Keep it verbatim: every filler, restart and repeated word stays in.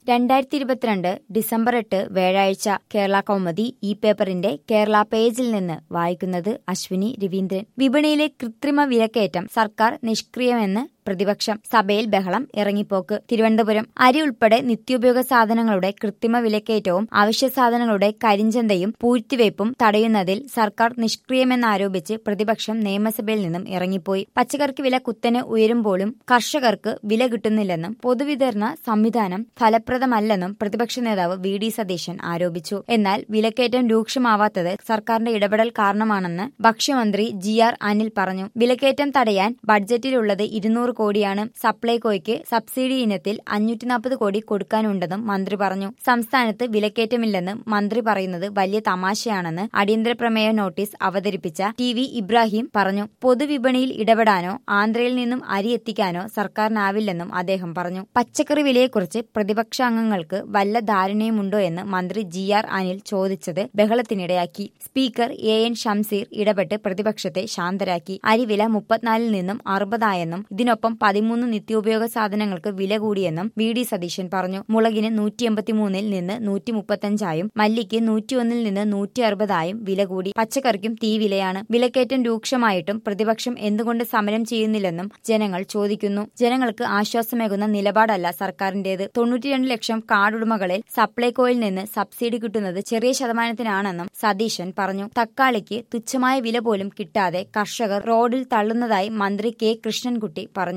രണ്ടായിരത്തി ഇരുപത്തിരണ്ട് ഡിസംബർ എട്ട് വ്യാഴാഴ്ച കേരള കൗമുദി ഈ പേപ്പറിന്റെ കേരള പേജിൽ നിന്ന് വായിക്കുന്നത് അശ്വിനി രവീന്ദ്രൻ. വിപണിയിലെ കൃത്രിമ വിലക്കയറ്റം സർക്കാർ നിഷ്ക്രിയമെന്ന് പ്രതിപക്ഷം. സഭയിൽ ബഹളം, ഇറങ്ങിപ്പോക്ക്. തിരുവനന്തപുരം. അരി ഉൾപ്പെടെ നിത്യോപയോഗ സാധനങ്ങളുടെ കൃത്രിമ വിലക്കയറ്റവും അവശ്യ സാധനങ്ങളുടെ കരിഞ്ചന്തയും പൂഴ്ത്തിവയ്പും തടയുന്നതിൽ സർക്കാർ നിഷ്ക്രിയമെന്നാരോപിച്ച് പ്രതിപക്ഷം നിയമസഭയിൽ നിന്നും ഇറങ്ങിപ്പോയി. പച്ചക്കറിക്ക് വില കുത്തനെ ഉയരുമ്പോഴും കർഷകർക്ക് വില കിട്ടുന്നില്ലെന്നും പൊതുവിതരണ സംവിധാനം ഫലപ്രദമല്ലെന്നും പ്രതിപക്ഷ നേതാവ് വി ഡി സതീശൻ ആരോപിച്ചു. എന്നാൽ വിലക്കയറ്റം രൂക്ഷമാവാത്തത് സർക്കാരിന്റെ ഇടപെടൽ കാരണമാണെന്ന് ഭക്ഷ്യമന്ത്രി ജി ആർ അനിൽ പറഞ്ഞു. വിലക്കയറ്റം തടയാൻ ബഡ്ജറ്റിലുള്ളത് ഇരുന്നൂറ് കോടിയാണ്. സപ്ലൈകോയ്ക്ക് സബ്സിഡി ഇനത്തിൽ അഞ്ഞൂറ്റി നാൽപ്പത് കോടി കൊടുക്കാനുണ്ടെന്നും മന്ത്രി പറഞ്ഞു. സംസ്ഥാനത്ത് വിലക്കയറ്റമില്ലെന്ന് മന്ത്രി പറയുന്നത് വലിയ തമാശയാണെന്ന് അടിയന്തര പ്രമേയ നോട്ടീസ് അവതരിപ്പിച്ച ടി വി ഇബ്രാഹിം പറഞ്ഞു. പൊതുവിപണിയിൽ ഇടപെടാനോ ആന്ധ്രയിൽ നിന്നും അരി എത്തിക്കാനോ സർക്കാരിനാവില്ലെന്നും അദ്ദേഹം പറഞ്ഞു. പച്ചക്കറി വിലയെക്കുറിച്ച് പ്രതിപക്ഷാംഗങ്ങൾക്ക് വല്ല ധാരണയുമുണ്ടോ എന്ന് മന്ത്രി ജി ആർ അനിൽ ചോദിച്ചത് ബഹളത്തിനിടയാക്കി. സ്പീക്കർ എ എൻ ഷംസീർ ഇടപെട്ട് പ്രതിപക്ഷത്തെ ശാന്തരാക്കി. അരിവില മുപ്പത്തിനാലിൽ നിന്നും അറുപതായെന്നും ഇതിനൊപ്പം പതിമൂന്ന് നിത്യോപയോഗ സാധനങ്ങൾക്ക് വില കൂടിയെന്നും വി ഡി സതീശൻ പറഞ്ഞു. മുളകിന് നൂറ്റി എൺപത്തിമൂന്നിൽ നിന്ന് നൂറ്റി മുപ്പത്തഞ്ചായും മല്ലിക്ക് നൂറ്റിയൊന്നിൽ നിന്ന് നൂറ്റി അറുപതായും വില കൂടി. പച്ചക്കറിക്കും തീ വിലയാണ്. വിലക്കയറ്റം രൂക്ഷമായിട്ടും പ്രതിപക്ഷം എന്തുകൊണ്ട് സമരം ചെയ്യുന്നില്ലെന്നും ജനങ്ങൾ ചോദിക്കുന്നു. ജനങ്ങൾക്ക് ആശ്വാസമേകുന്ന നിലപാടല്ല സർക്കാരിന്റേത്. തൊണ്ണൂറ്റിരണ്ട് ലക്ഷം കാർഡുടമകളിൽ സപ്ലൈകോയിൽ നിന്ന് സബ്സിഡി കിട്ടുന്നത് ചെറിയ ശതമാനത്തിനാണെന്നും സതീശൻ പറഞ്ഞു. തക്കാളിക്ക് തുച്ഛമായ വില പോലും കിട്ടാതെ കർഷകർ റോഡിൽ തള്ളുന്നതായി മന്ത്രി കെ കൃഷ്ണൻകുട്ടി പറഞ്ഞു.